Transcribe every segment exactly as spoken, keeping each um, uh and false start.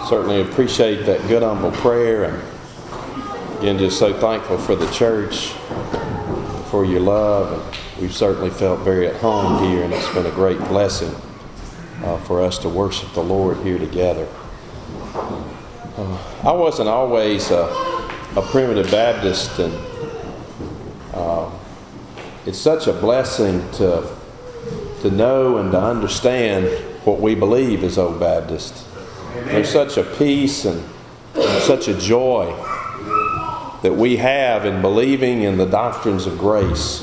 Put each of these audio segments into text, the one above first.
Certainly appreciate that good, humble prayer, and again, just so thankful for the church, for your love, and we've certainly felt very at home here, and it's been a great blessing uh, for us to worship the Lord here together. Uh, I wasn't always a, a primitive Baptist, and uh, it's such a blessing to to know and to understand what we believe as Old Baptists. There's such a peace and such a joy that we have in believing in the doctrines of grace.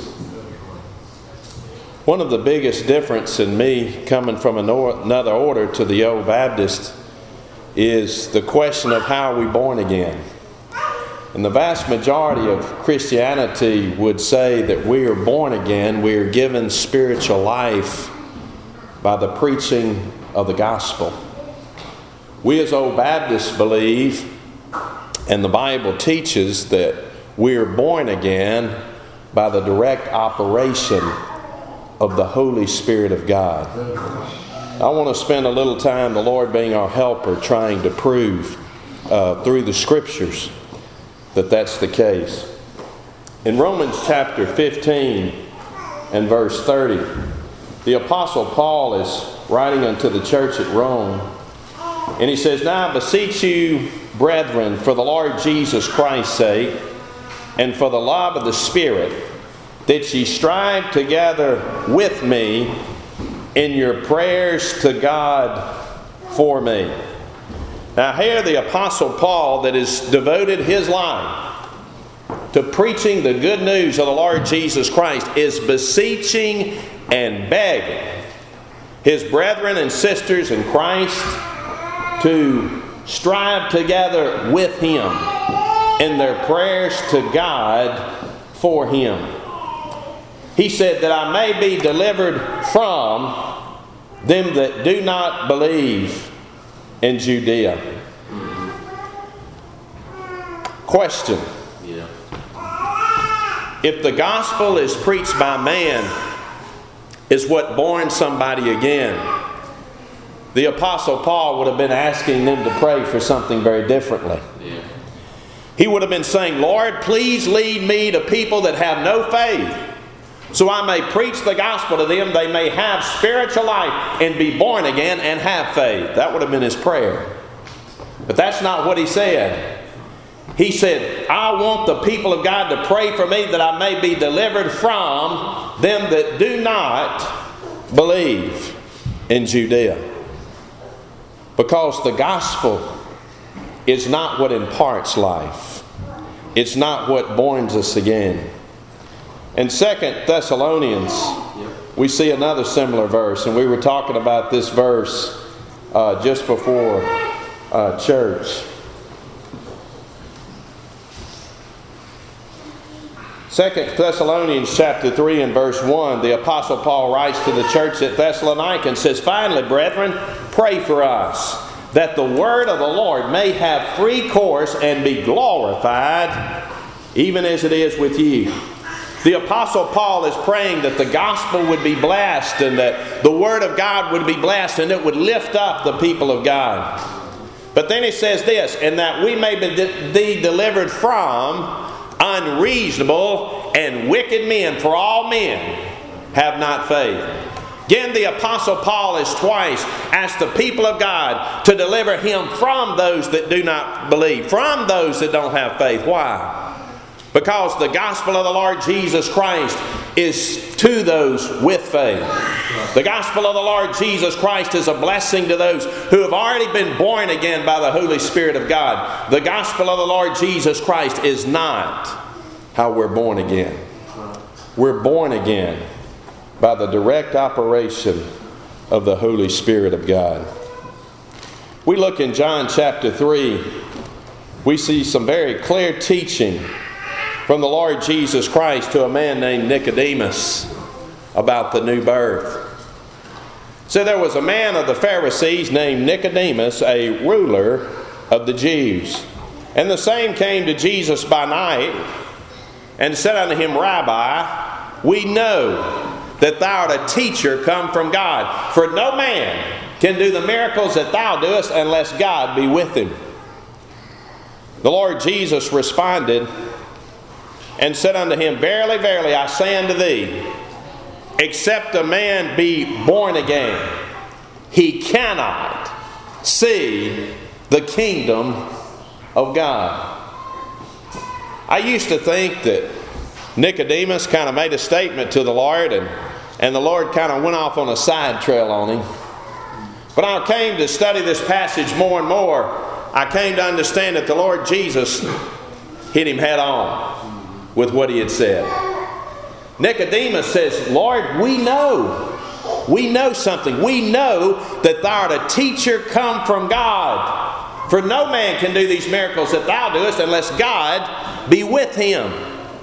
One of the biggest difference in me coming from another order to the Old Baptist is the question of how are we born again. And the vast majority of Christianity would say that we are born again, we are given spiritual life by the preaching of the gospel. We as Old Baptists believe, and the Bible teaches, that we are born again by the direct operation of the Holy Spirit of God. I want to spend a little time, the Lord being our helper, trying to prove uh, through the Scriptures that that's the case. In Romans chapter fifteen and verse thirty, the Apostle Paul is writing unto the church at Rome, and he says, "Now I beseech you, brethren, for the Lord Jesus Christ's sake, and for the love of the Spirit, that ye strive together with me in your prayers to God for me." Now here the Apostle Paul, that has devoted his life to preaching the good news of the Lord Jesus Christ, is beseeching and begging his brethren and sisters in Christ to strive together with him in their prayers to God for him. He said that I may be delivered from them that do not believe in Judea. Question. Yeah. If the gospel is preached by man, is what born somebody again, the Apostle Paul would have been asking them to pray for something very differently. Yeah. He would have been saying, "Lord, please lead me to people that have no faith, so I may preach the gospel to them, they may have spiritual life and be born again and have faith." That would have been his prayer. But that's not what he said. He said, "I want the people of God to pray for me that I may be delivered from them that do not believe in Judea." Because the gospel is not what imparts life. It's not what borns us again. In Second Thessalonians, we see another similar verse, and we were talking about this verse uh, just before uh, church. Second Thessalonians chapter three and verse one, the Apostle Paul writes to the church at Thessalonica and says, "Finally, brethren, pray for us, that the word of the Lord may have free course and be glorified, even as it is with you." The Apostle Paul is praying that the gospel would be blessed and that the word of God would be blessed and it would lift up the people of God. But then he says this, "and that we may be delivered from unreasonable and wicked men, for all men have not faith." Again, the Apostle Paul has twice asked the people of God to deliver him from those that do not believe, from those that don't have faith. Why? Because the gospel of the Lord Jesus Christ is to those with faith. The gospel of the Lord Jesus Christ is a blessing to those who have already been born again by the Holy Spirit of God. The gospel of the Lord Jesus Christ is not how we're born again. We're born again by the direct operation of the Holy Spirit of God. We look in John chapter three, we see some very clear teaching from the Lord Jesus Christ to a man named Nicodemus about the new birth. So there was a man of the Pharisees named Nicodemus, a ruler of the Jews. And the same came to Jesus by night and said unto him, "Rabbi, we know that thou art a teacher come from God. For no man can do the miracles that thou doest unless God be with him. The Lord Jesus responded and said unto him, Verily, verily, I say unto thee, except a man be born again, he cannot see the kingdom of God. I used to think that Nicodemus kind of made a statement to the Lord, and, and the Lord kind of went off on a side trail on him. But I came to study this passage more and more. I came to understand that the Lord Jesus hit him head on with what he had said. Nicodemus says, Lord, we know. We know something. We know that thou art a teacher come from God. For no man can do these miracles that thou doest unless God be with him.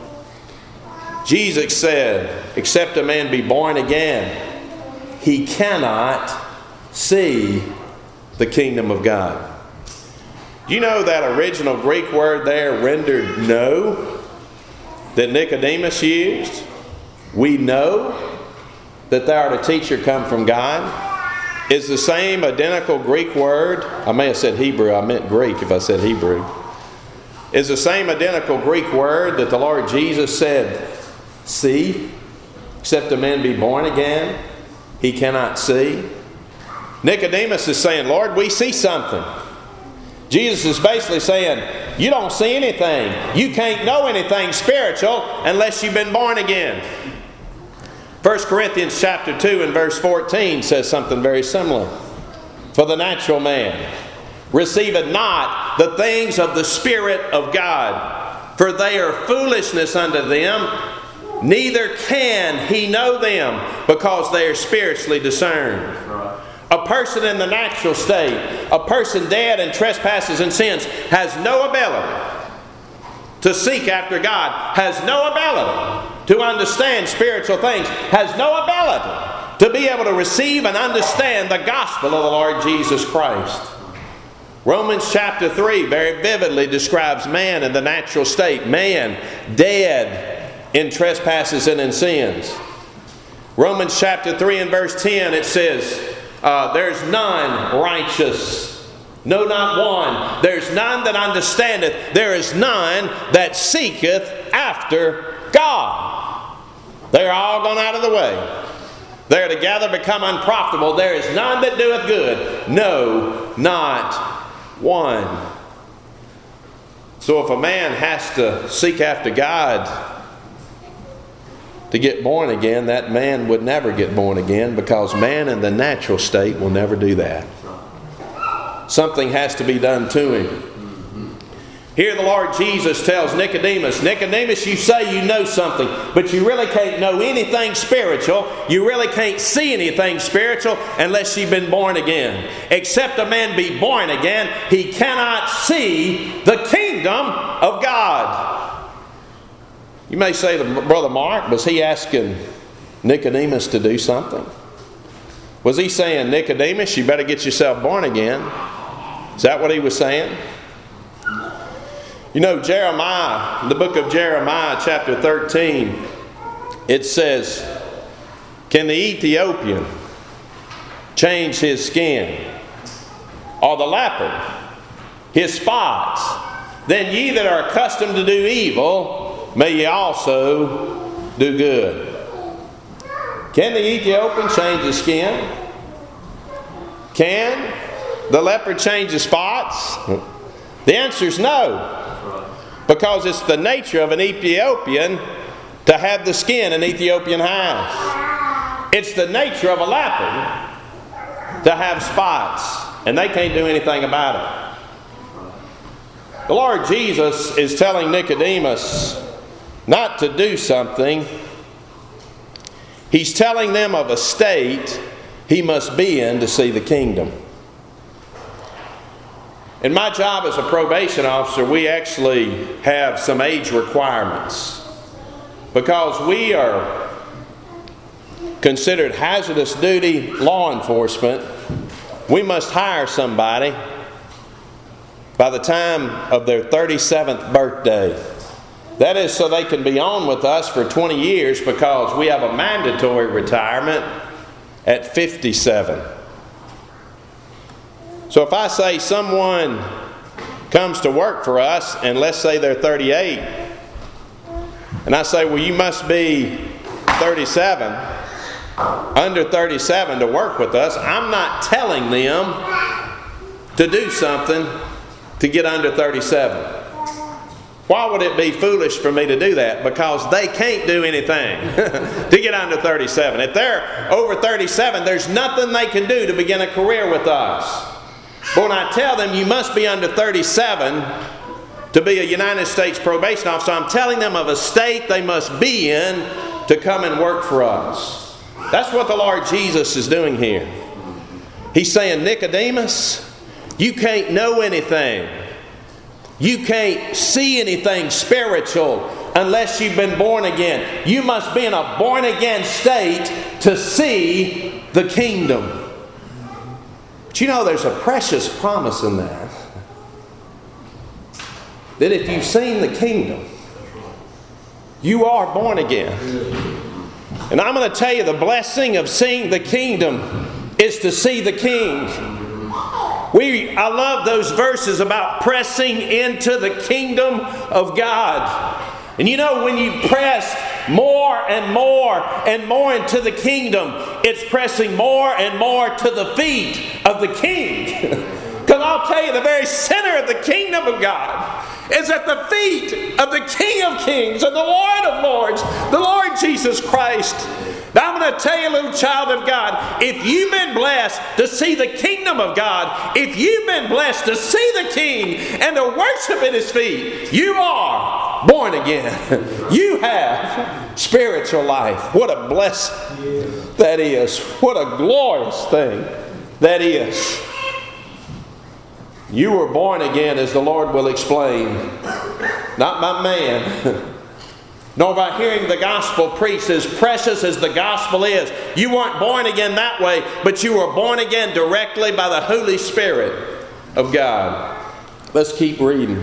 Jesus said, except a man be born again, he cannot see the kingdom of God. Do you know that original Greek word there, rendered know, that Nicodemus used? We know that thou art a teacher come from God, is the same identical Greek word. I may have said Hebrew, I meant Greek if I said Hebrew. Is the same identical Greek word that the Lord Jesus said, see, except a man be born again, he cannot see. Nicodemus is saying, Lord, we see something. Jesus is basically saying, you don't see anything. You can't know anything spiritual unless you've been born again. First Corinthians chapter two and verse fourteen says something very similar. For the natural man receiveth not the things of the Spirit of God, for they are foolishness unto them, neither can he know them, because they are spiritually discerned. A person in the natural state, a person dead in trespasses and sins, has no ability to seek after God, has no ability to understand spiritual things, has no ability to be able to receive and understand the gospel of the Lord Jesus Christ. Romans chapter three very vividly describes man in the natural state, man dead in trespasses and in sins. Romans chapter three and verse ten, it says, Uh, there's none righteous, no, not one. There's none that understandeth. There is none that seeketh after God. They're all gone out of the way. They're together become unprofitable. There is none that doeth good. No, not one. So if a man has to seek after God to get born again, that man would never get born again, because man in the natural state will never do that. Something has to be done to him. Here the Lord Jesus tells Nicodemus, Nicodemus, you say you know something, but you really can't know anything spiritual. You really can't see anything spiritual unless you've been born again. Except a man be born again, he cannot see the kingdom of God. You may say, Brother Mark, was he asking Nicodemus to do something? Was he saying, Nicodemus, you better get yourself born again? Is that what he was saying? You know, Jeremiah, the book of Jeremiah, chapter thirteen, it says, can the Ethiopian change his skin, or the leopard his spots? Then ye that are accustomed to do evil, may ye also do good. Can the Ethiopian change his skin? Can the leopard change his spots? The answer is no. Because it's the nature of an Ethiopian to have the skin an Ethiopian has. It's the nature of a leopard to have spots, and they can't do anything about it. The Lord Jesus is telling Nicodemus not to do something. He's telling them of a state he must be in to see the kingdom. In my job as a probation officer, we actually have some age requirements. Because we are considered hazardous duty law enforcement, we must hire somebody by the time of their thirty-seventh birthday. That is so they can be on with us for twenty years, because we have a mandatory retirement at fifty-seven. So if I say someone comes to work for us, and let's say they're thirty-eight, and I say, well, you must be thirty-seven, under thirty-seven to work with us, I'm not telling them to do something to get under thirty-seven. Why would it be foolish for me to do that? Because they can't do anything to get under thirty-seven. If they're over thirty-seven, there's nothing they can do to begin a career with us. But when I tell them you must be under thirty-seven to be a United States probation officer, I'm telling them of a state they must be in to come and work for us. That's what the Lord Jesus is doing here. He's saying, Nicodemus, you can't know anything. You can't see anything spiritual unless you've been born again. You must be in a born again state to see the kingdom. But you know, there's a precious promise in that. That if you've seen the kingdom, you are born again. And I'm going to tell you, the blessing of seeing the kingdom is to see the King. We, I love those verses about pressing into the kingdom of God. And you know, when you press more and more and more into the kingdom, it's pressing more and more to the feet of the King. Because I'll tell you, the very center of the kingdom of God is at the feet of the King of Kings and the Lord of Lords, the Lord Jesus Christ. Now I'm going to tell you, little child of God, if you've been blessed to see the kingdom of God, if you've been blessed to see the King and to worship at His feet, you are born again. You have spiritual life. What a blessing that is. What a glorious thing that is. You were born again, as the Lord will explain, not by man, nor by hearing the gospel preached. As precious as the gospel is, you weren't born again that way, but you were born again directly by the Holy Spirit of God. Let's keep reading.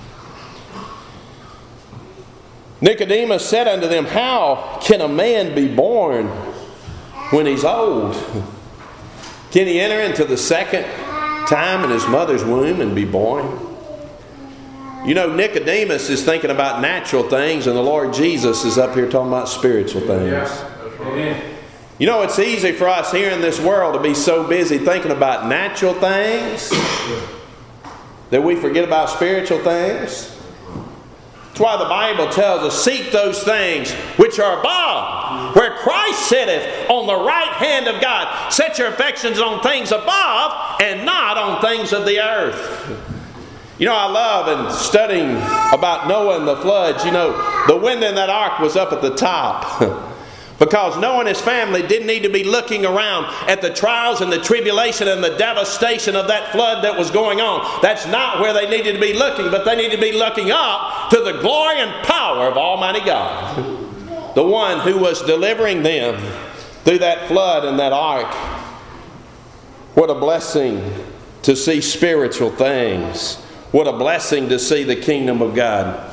Nicodemus said unto them, how can a man be born when he's old? Can he enter into the second time in his mother's womb and be born? You know, Nicodemus is thinking about natural things, and the Lord Jesus is up here talking about spiritual things. Yeah. You know, it's easy for us here in this world to be so busy thinking about natural things that we forget about spiritual things. That's why the Bible tells us, seek those things which are above, where Christ sitteth on the right hand of God. Set your affections on things above and not on things of the earth. You know, I love in studying about Noah and the floods, you know, the wind in that ark was up at the top. Because Noah and his family didn't need to be looking around at the trials and the tribulation and the devastation of that flood that was going on. That's not where they needed to be looking, but they needed to be looking up to the glory and power of Almighty God. The one who was delivering them through that flood and that ark. What a blessing to see spiritual things. What a blessing to see the kingdom of God.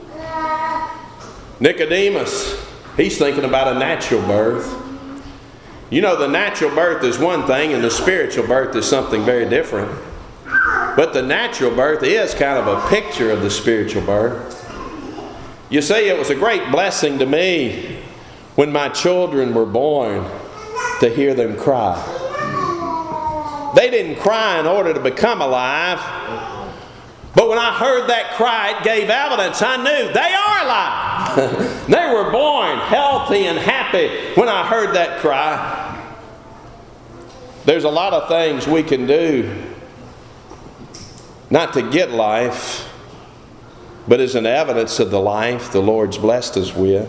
Nicodemus, he's thinking about a natural birth. You know, the natural birth is one thing and the spiritual birth is something very different. But the natural birth is kind of a picture of the spiritual birth. You see, it was a great blessing to me when my children were born to hear them cry. They didn't cry in order to become alive. But when I heard that cry, it gave evidence. I knew they are alive. They were born healthy and happy when I heard that cry. There's a lot of things we can do not to get life, but as an evidence of the life the Lord's blessed us with.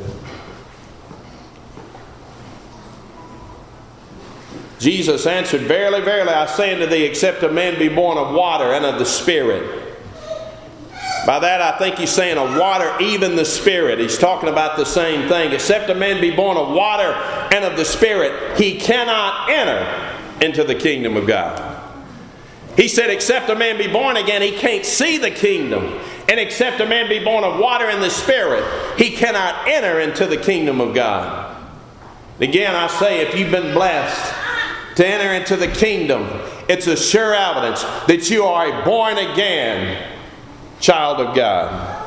Jesus answered, verily, verily, I say unto thee, except a man be born of water and of the Spirit. By that I think he's saying of water, even the Spirit. He's talking about the same thing. Except a man be born of water and of the Spirit, he cannot enter into the kingdom of God. He said, except a man be born again, he can't see the kingdom. And except a man be born of water and the Spirit, he cannot enter into the kingdom of God. Again, I say, if you've been blessed to enter into the kingdom, It's a sure evidence that you are a born again child of God.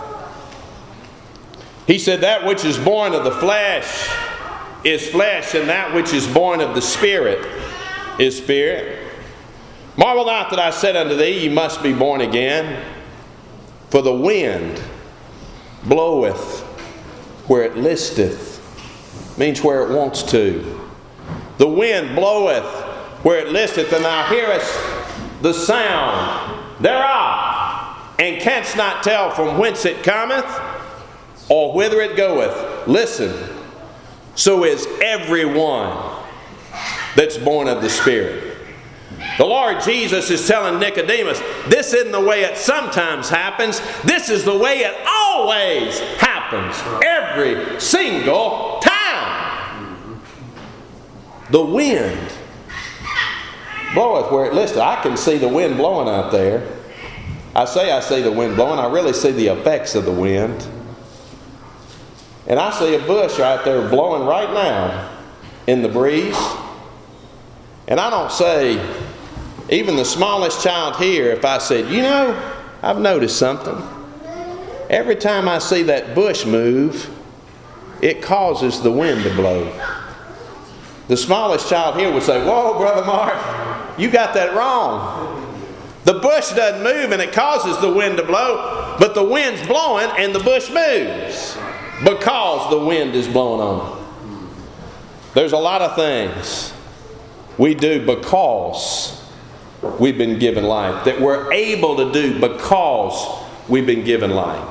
He said, that which is born of the flesh is flesh, and that which is born of the Spirit is spirit. Marvel not that I said unto thee, ye must be born again. For the wind bloweth where it listeth. Means where it wants to. The wind bloweth where it listeth, and thou hearest the sound thereof, and canst not tell from whence it cometh, or whither it goeth. Listen, so is everyone that's born of the Spirit. The Lord Jesus is telling Nicodemus, this isn't the way it sometimes happens. This is the way it always happens. Every single time. The wind bloweth where it listeth. I can see the wind blowing out there. I say I see the wind blowing. I really see the effects of the wind. And I see a bush right there blowing right now in the breeze. And I don't say, even the smallest child here, if I said, you know, I've noticed something. Every time I see that bush move, it causes the wind to blow. The smallest child here would say, whoa, Brother Mark, you got that wrong. The bush doesn't move and it causes the wind to blow, but the wind's blowing and the bush moves because the wind is blowing on it. There's a lot of things we do because we've been given life, that we're able to do because we've been given life.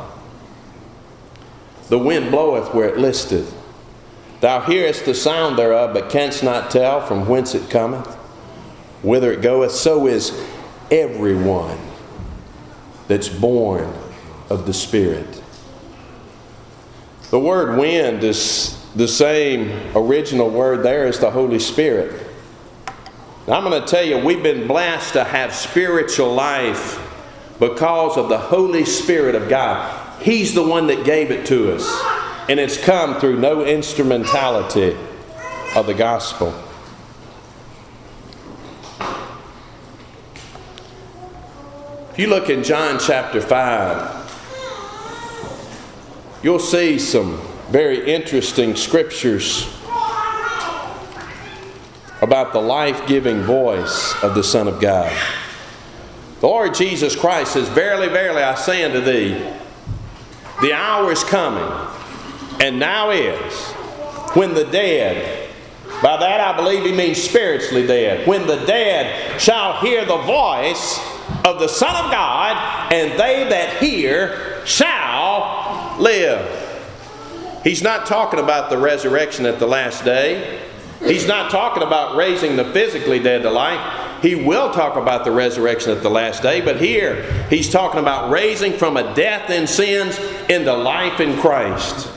The wind bloweth where it listeth. Thou hearest the sound thereof, but canst not tell from whence it cometh, whither it goeth. So is everyone that's born of the Spirit. The word wind is the same original word there as the Holy Spirit. Now, I'm going to tell you, we've been blessed to have spiritual life because of the Holy Spirit of God. He's the one that gave it to us. And it's come through no instrumentality of the gospel. If you look in John chapter five, you'll see some very interesting scriptures about the life-giving voice of the Son of God. The Lord Jesus Christ says, verily, verily, I say unto thee, the hour is coming, and now is, when the dead, by that I believe he means spiritually dead, when the dead shall hear the voice of the Son of God, and they that hear shall live. He's not talking about the resurrection at the last day. He's not talking about raising the physically dead to life. He will talk about the resurrection at the last day, but here he's talking about raising from a death in sins into life in Christ.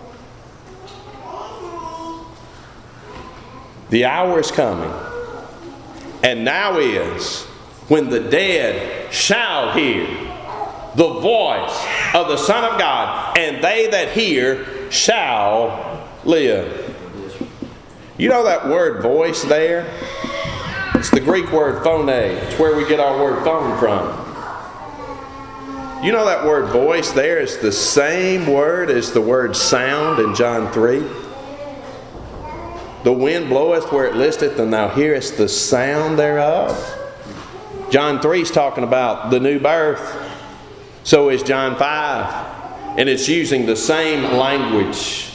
The hour is coming, and now is, when the dead shall hear the voice of the Son of God, and they that hear shall live. You know that word voice there? It's the Greek word phone. It's where we get our word phone from. You know that word voice there is the same word as the word sound in John three. The wind bloweth where it listeth, and thou hearest the sound thereof. John three is talking about the new birth. So is John five. And it's using the same language.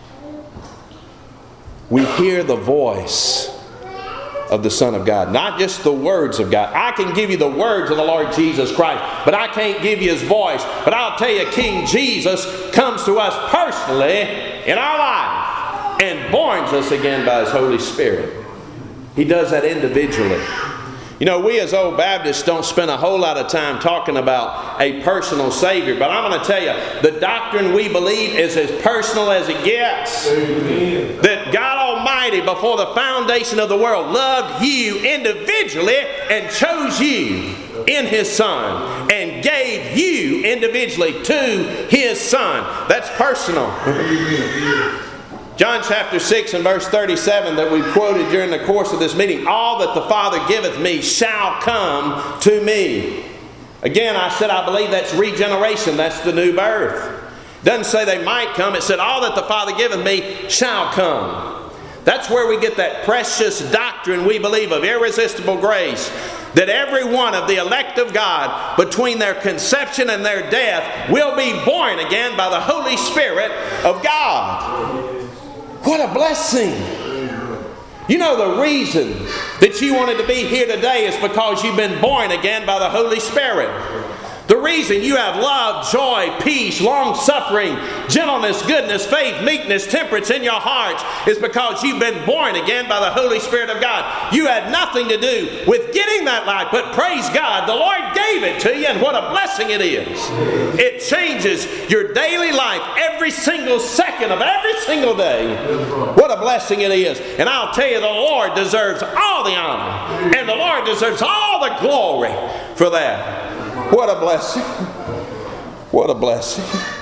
We hear the voice of the Son of God. Not just the words of God. I can give you the words of the Lord Jesus Christ, but I can't give you His voice. But I'll tell you, King Jesus comes to us personally in our life and borns us again by His Holy Spirit. He does that individually. You know, we as Old Baptists don't spend a whole lot of time talking about a personal Savior, but I'm going to tell you, the doctrine we believe is as personal as it gets. Amen. That God Almighty, before the foundation of the world, loved you individually and chose you in His Son and gave you individually to His Son. That's personal. John chapter six and verse thirty-seven that we quoted during the course of this meeting. All that the Father giveth me shall come to me. Again, I said I believe that's regeneration. That's the new birth. Doesn't say they might come. It said all that the Father giveth me shall come. That's where we get that precious doctrine we believe of irresistible grace. That every one of the elect of God, between their conception and their death, will be born again by the Holy Spirit of God. What a blessing! You know, the reason that you wanted to be here today is because you've been born again by the Holy Spirit. The reason you have love, joy, peace, long-suffering, gentleness, goodness, faith, meekness, temperance in your hearts is because you've been born again by the Holy Spirit of God. You had nothing to do with getting that life, but praise God, the Lord gave it to you, and what a blessing it is. It changes your daily life every single second of every single day. What a blessing it is. And I'll tell you, the Lord deserves all the honor, and the Lord deserves all the glory for that. What a blessing. What a blessing.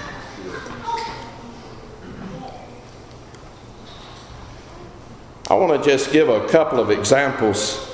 I want to just give a couple of examples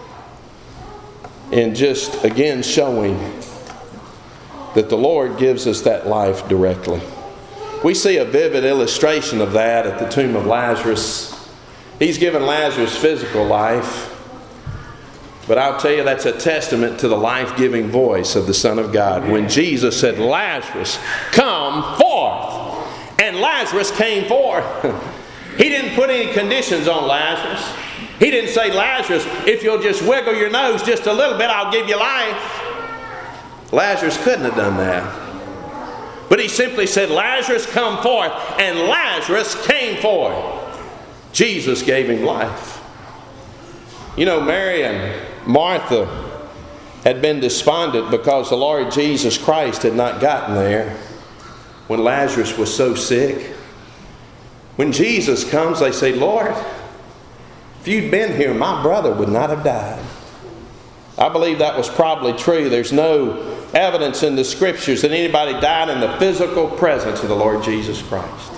in just again showing that the Lord gives us that life directly. We see a vivid illustration of that at the tomb of Lazarus. He's given Lazarus physical life. But I'll tell you, that's a testament to the life-giving voice of the Son of God. When Jesus said, Lazarus, come forth. And Lazarus came forth. He didn't put any conditions on Lazarus. He didn't say, Lazarus, if you'll just wiggle your nose just a little bit, I'll give you life. Lazarus couldn't have done that. But he simply said, Lazarus, come forth. And Lazarus came forth. Jesus gave him life. You know, Mary and Martha had been despondent because the Lord Jesus Christ had not gotten there when Lazarus was so sick. When Jesus comes, they say, Lord, if you'd been here, my brother would not have died. I believe that was probably true. There's no evidence in the Scriptures that anybody died in the physical presence of the Lord Jesus Christ.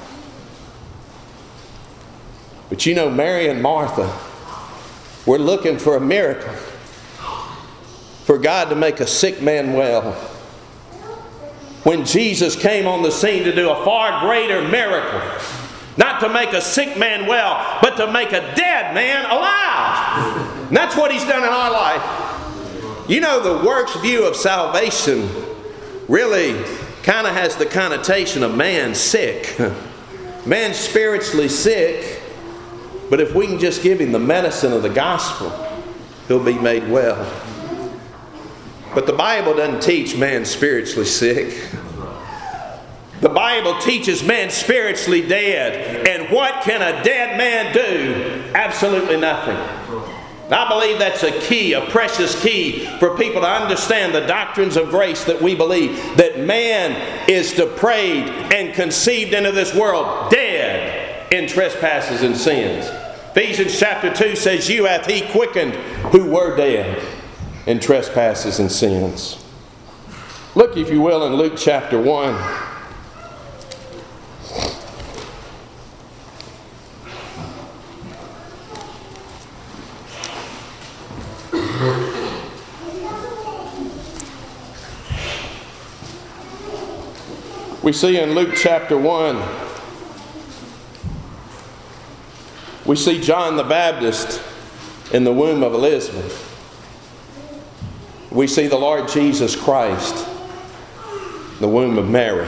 But you know, Mary and Martha, we're looking for a miracle. For God to make a sick man well. When Jesus came on the scene to do a far greater miracle. Not to make a sick man well, but to make a dead man alive. And that's what He's done in our life. You know, the works view of salvation really kind of has the connotation of man sick. Man spiritually sick. But if we can just give him the medicine of the gospel, he'll be made well. But the Bible doesn't teach man spiritually sick. The Bible teaches man spiritually dead. And what can a dead man do? Absolutely nothing. And I believe that's a key, a precious key for people to understand the doctrines of grace that we believe. That man is depraved and conceived into this world dead in trespasses and sins. Ephesians chapter two says, you hath He quickened who were dead in trespasses and sins. Look, if you will, in Luke chapter one. We see in Luke chapter one, we see John the Baptist in the womb of Elizabeth. We see the Lord Jesus Christ in the womb of Mary.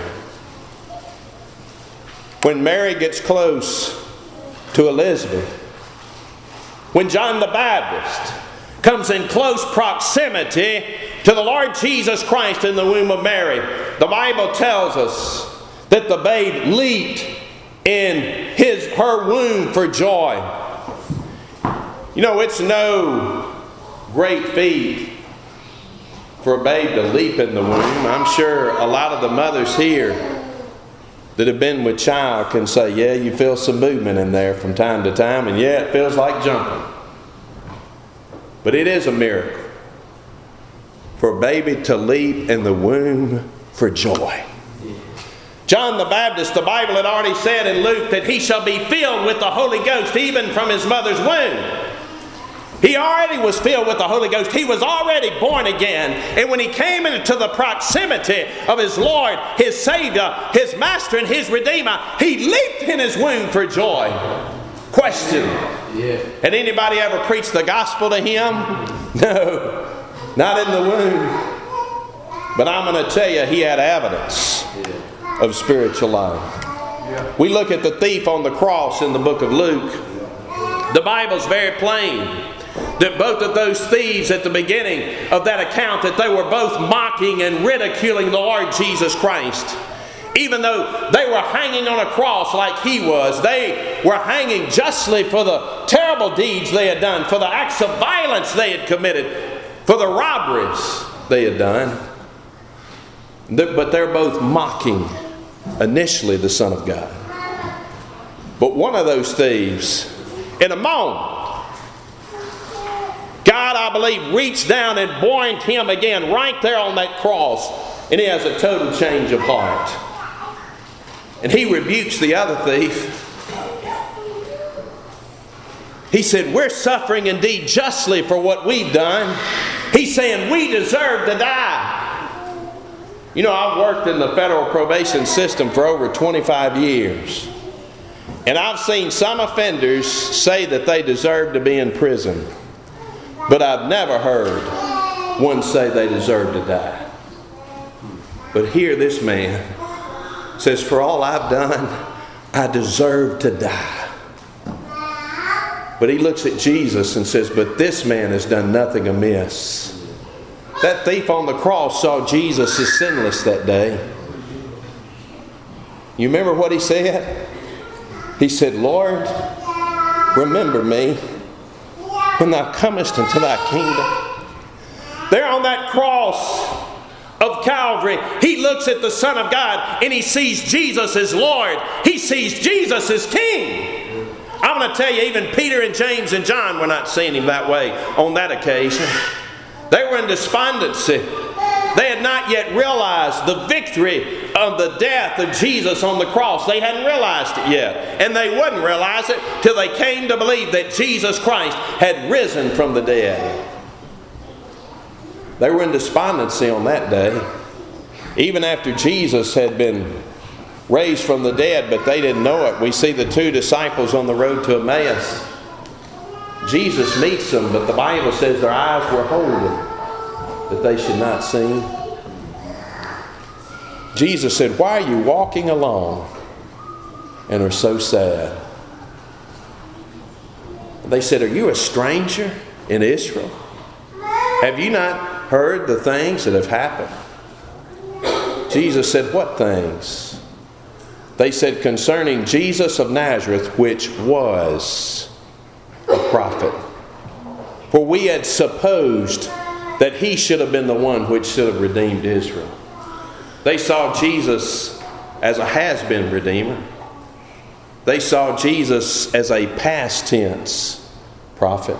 When Mary gets close to Elizabeth, when John the Baptist comes in close proximity to the Lord Jesus Christ in the womb of Mary, the Bible tells us that the babe leaped in his her womb for joy. You know, it's no great feat for a babe to leap in the womb. I'm sure a lot of the mothers here that have been with child can say, yeah, you feel some movement in there from time to time, and yeah, it feels like jumping. But it is a miracle for a baby to leap in the womb for joy. John the Baptist, the Bible had already said in Luke that he shall be filled with the Holy Ghost even from his mother's womb. He already was filled with the Holy Ghost. He was already born again. And when he came into the proximity of his Lord, his Savior, his Master, and his Redeemer, he leaped in his womb for joy. Question. Yeah. Had anybody ever preached the gospel to him? No. Not in the womb. But I'm going to tell you, he had evidence of spiritual life. We look at the thief on the cross in the book of Luke. The Bible's very plain that both of those thieves at the beginning of that account, that they were both mocking and ridiculing the Lord Jesus Christ. Even though they were hanging on a cross like he was, they were hanging justly for the terrible deeds they had done, for the acts of violence they had committed, for the robberies they had done. But they're both mocking initially the Son of God. But one of those thieves, in a moment, God, I believe, reached down and born him again right there on that cross. And he has a total change of heart. And he rebukes the other thief. He said, we're suffering indeed justly for what we've done. He's saying we deserve to die. You know, I've worked in the federal probation system for over twenty-five years. And I've seen some offenders say that they deserve to be in prison. But I've never heard one say they deserve to die. But here this man says, for all I've done, I deserve to die. But he looks at Jesus and says, but this man has done nothing amiss. That thief on the cross saw Jesus as sinless that day. You remember what he said? He said, Lord, remember me when thou comest into thy kingdom. There on that cross of Calvary, he looks at the Son of God and he sees Jesus as Lord. He sees Jesus as King. I'm going to tell you, even Peter and James and John were not seeing him that way on that occasion. They were in despondency. They had not yet realized the victory of the death of Jesus on the cross. They hadn't realized it yet. And they wouldn't realize it till they came to believe that Jesus Christ had risen from the dead. They were in despondency on that day. Even after Jesus had been raised from the dead, but they didn't know it. We see the two disciples on the road to Emmaus. Jesus meets them, but the Bible says their eyes were holden, that they should not see. Jesus said, why are you walking along and are so sad? They said, are you a stranger in Israel? Have you not heard the things that have happened? Jesus said, what things? They said, concerning Jesus of Nazareth, which was a prophet. For we had supposed that he should have been the one which should have redeemed Israel. They saw Jesus as a has-been redeemer. They saw Jesus as a past tense prophet.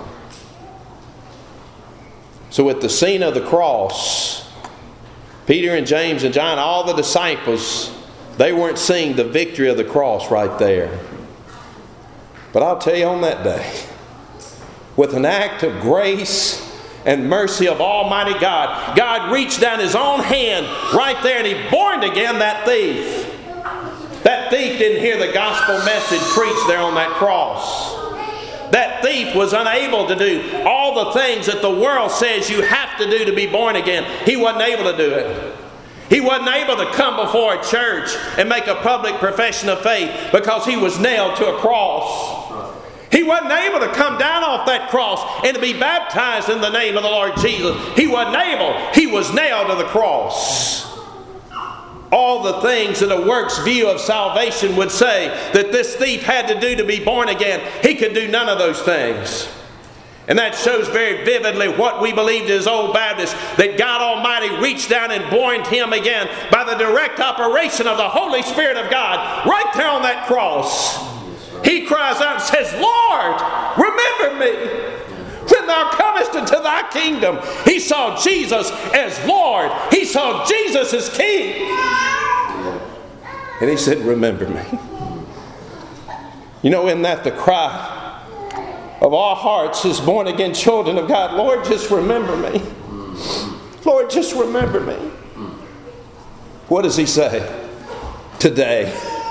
So at the scene of the cross, Peter and James and John, all the disciples, they weren't seeing the victory of the cross right there. But I'll tell you, on that day, with an act of grace and mercy of Almighty God, God reached down his own hand right there and he born again that thief. That thief didn't hear the gospel message preached there on that cross. That thief was unable to do all the things that the world says you have to do to be born again. He wasn't able to do it. He wasn't able to come before a church and make a public profession of faith because he was nailed to a cross. He wasn't able to come down off that cross and to be baptized in the name of the Lord Jesus. He wasn't able. He was nailed to the cross. All the things that a works view of salvation would say that this thief had to do to be born again, he could do none of those things. And that shows very vividly what we believed as Old Baptists, that God Almighty reached down and born him again by the direct operation of the Holy Spirit of God right there on that cross. He cries out and says, Lord, remember me when thou comest into thy kingdom. He saw Jesus as Lord. He saw Jesus as King. And he said, remember me. You know, isn't that the cry of our hearts as born again children of God? Lord, just remember me. Lord, just remember me. What does he say? Today.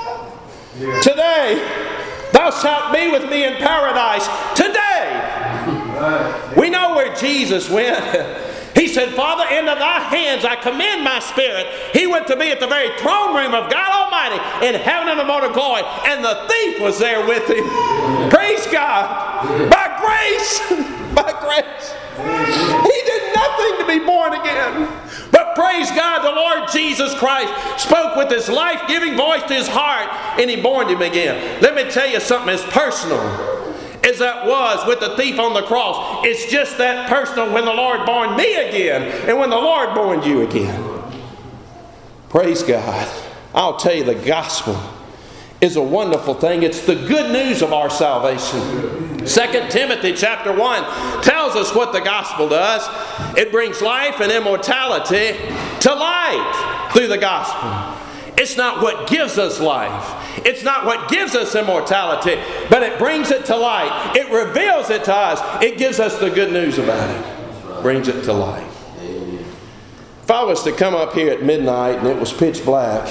Today, thou shalt be with me in paradise. Today. We know where Jesus went. He said, Father, into thy hands I commend my spirit. He went to be at the very throne room of God Almighty in heaven and immortal glory. And the thief was there with him. Praise God. By grace. By grace. He did nothing to be born again. But praise God, the Lord Jesus Christ spoke with his life-giving voice to his heart, and he born him again. Let me tell you something as personal as that was with the thief on the cross. It's just that personal when the Lord born me again and when the Lord born you again. Praise God. I'll tell you, the gospel is a wonderful thing. It's the good news of our salvation. Second Timothy chapter one tells us what the gospel does. It brings life and immortality to light through the gospel. It's not what gives us life. It's not what gives us immortality, but it brings it to light. It reveals it to us. It gives us the good news about it. Brings it to light. If I was to come up here at midnight and it was pitch black,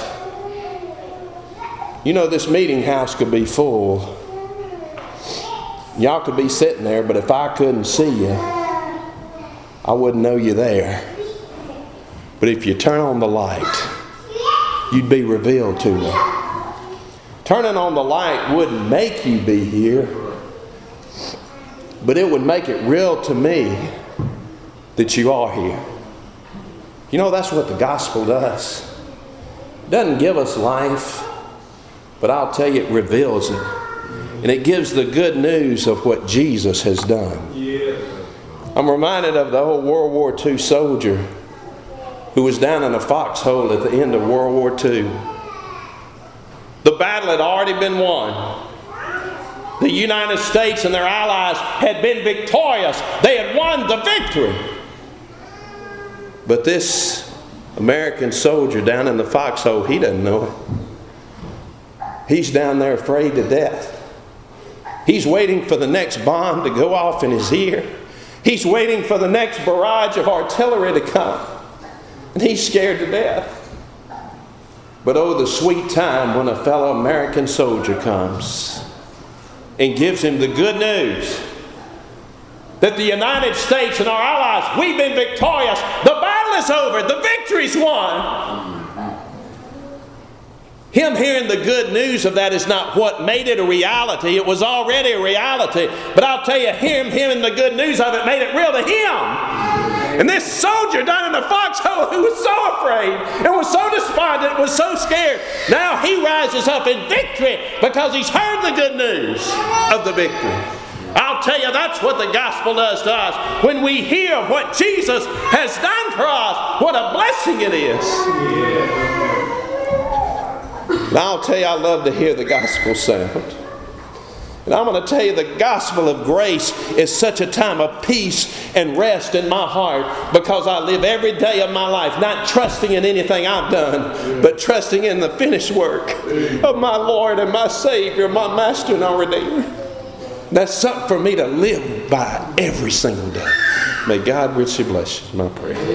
you know, this meeting house could be full. Y'all could be sitting there, but if I couldn't see you, I wouldn't know you're there. But if you turn on the light, you'd be revealed to me. Turning on the light wouldn't make you be here, but it would make it real to me that you are here. You know, that's what the gospel does. It doesn't give us life, but I'll tell you, it reveals it. And it gives the good news of what Jesus has done. Yeah. I'm reminded of the old World War Two soldier who was down in a foxhole at the end of World War Two. The battle had already been won. The United States and their allies had been victorious. They had won the victory. But this American soldier down in the foxhole, he doesn't know it. He's down there afraid to death. He's waiting for the next bomb to go off in his ear. He's waiting for the next barrage of artillery to come. And he's scared to death. But oh, the sweet time when a fellow American soldier comes and gives him the good news that the United States and our allies, we've been victorious. The battle is over. The victory's won. Him hearing the good news of that is not what made it a reality. It was already a reality. But I'll tell you, him hearing the good news of it made it real to him. And this soldier down in the foxhole who was so afraid and was so despondent, was so scared, now he rises up in victory because he's heard the good news of the victory. I'll tell you, that's what the gospel does to us. When we hear what Jesus has done for us, what a blessing it is. And I'll tell you, I love to hear the gospel sound. And I'm going to tell you, the gospel of grace is such a time of peace and rest in my heart, because I live every day of my life not trusting in anything I've done, but trusting in the finished work of my Lord and my Savior, my Master and our Redeemer. That's something for me to live by every single day. May God richly bless you, my prayer.